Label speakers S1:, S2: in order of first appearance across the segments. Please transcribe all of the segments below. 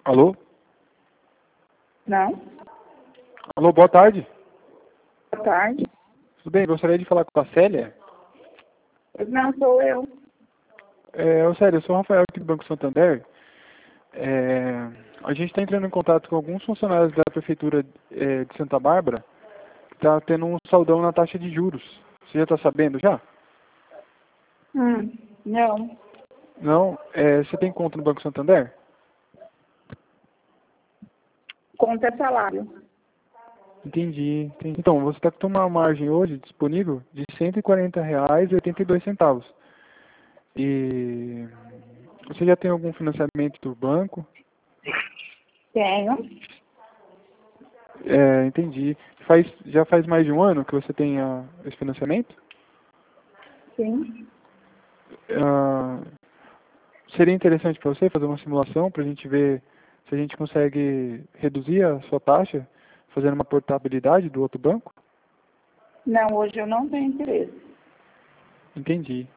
S1: Alô?
S2: Não?
S1: Alô, boa tarde.
S2: Boa tarde.
S1: Tudo bem? Gostaria de falar com a Célia.
S2: Não, sou eu.
S1: Célia, eu sou o Rafael aqui do Banco Santander. A gente está entrando em contato com alguns funcionários da Prefeitura de Santa Bárbara que está tendo um saldão na taxa de juros. Você já está sabendo já?
S2: Não.
S1: Não? Você tem conta no Banco Santander?
S2: Conta é salário.
S1: Entendi. Então, você está com uma margem hoje disponível de R$ 140,82. E você já tem algum financiamento do banco?
S2: Tenho.
S1: Entendi. Já faz mais de um ano que você tem esse financiamento?
S2: Sim.
S1: Seria interessante para você fazer uma simulação para a gente ver se a gente consegue reduzir a sua taxa fazendo uma portabilidade do outro banco?
S2: Não, hoje eu não tenho interesse.
S1: Entendi.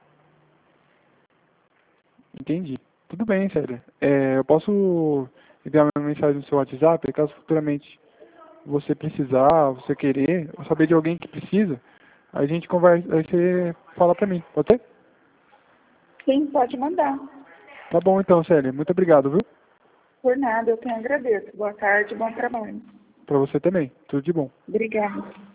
S1: Tudo bem, Célia. Eu posso enviar uma mensagem no seu WhatsApp, caso futuramente você precisar, você querer, ou saber de alguém que precisa, aí a gente conversa, aí você fala para mim, pode ser?
S2: Sim, pode mandar.
S1: Tá bom então, Célia. Muito obrigado, viu?
S2: Por nada, eu que agradeço. Boa tarde, bom trabalho.
S1: Para você também. Tudo de bom.
S2: Obrigada.